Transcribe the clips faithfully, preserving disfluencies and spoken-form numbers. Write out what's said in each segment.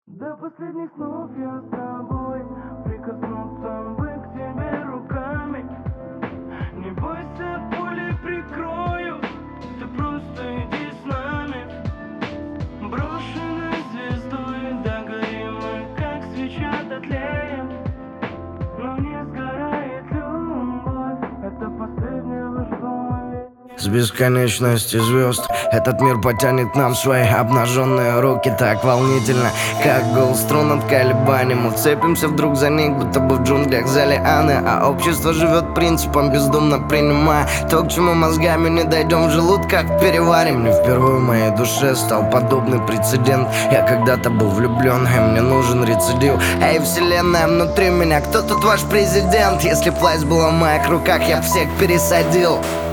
До последних снов я с тобой, прикоснуться бы к тебе руками. Не бойся, пули прикрою, ты просто иди с нами. Брошенной звездой догорим мы, как свеча дотлеем. Но не сгорает любовь, это последнее, во что мы верим. С бесконечности звезд этот мир потянет нам свои обнаженные руки так волнительно, как гул струн от колебаний. Мы вцепимся вдруг за них, будто бы в джунглях за лианы. А общество живет принципом, бездумно принимая то, к чему мозгами не дойдем, в желудках переварим. Не впервые в моей душе стал подобный прецедент. Я когда-то был влюблен, и мне нужен рецидив. Эй, вселенная внутри меня, кто тут ваш президент? Если б власть была в моих руках, я всех пересадил.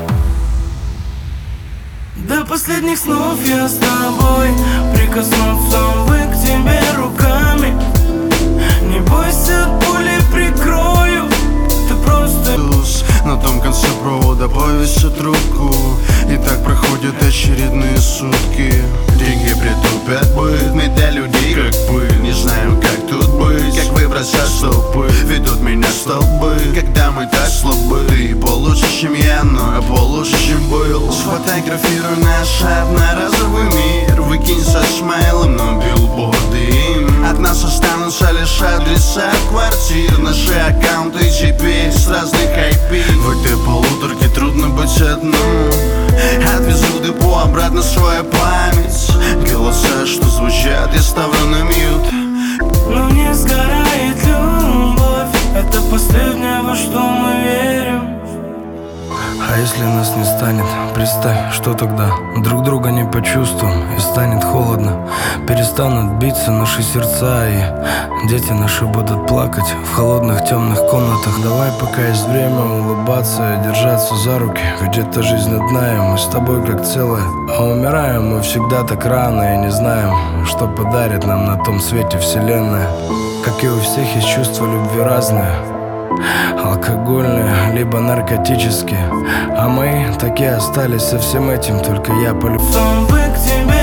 До последних снов я с тобой, прикоснуться бы к тебе руками. Не бойся, пули прикрою, ты просто... На том конце провода повесят трубку, и так проходят очередные сутки. Деньги притупят быт, мы для людей как пыль. Не знаю, как тут быть, как выбраться с толпы. Ведут меня столбы, когда мы так слабы. Ты получше, чем я, но я получше, чем был. Сфотографируй наш одноразовый мир, выкинь со смайлом, но билборды им. От нас останутся лишь адреса квартир. Наши аккаунты теперь с разных ай пи. В этой полуторке трудно быть одному. Отвезу депо обратно свою память. Голоса, что звучат, я ставлю на мьют. Но не сгорает любовь, это последнее, во что мы верим. А если нас не станет, представь, что тогда? Друг друга не почувствуем и станет холодно. Перестанут биться наши сердца, и дети наши будут плакать в холодных темных комнатах. Давай, пока есть время, улыбаться и держаться за руки. Ведь эта жизнь одна, и мы с тобой как целое. А умираем мы всегда так рано, и не знаем, что подарит нам на том свете вселенная. Как и у всех, есть чувства любви разные, алкогольные, либо наркотические. А мы так и остались со всем этим, только я полюбил Бы к тебе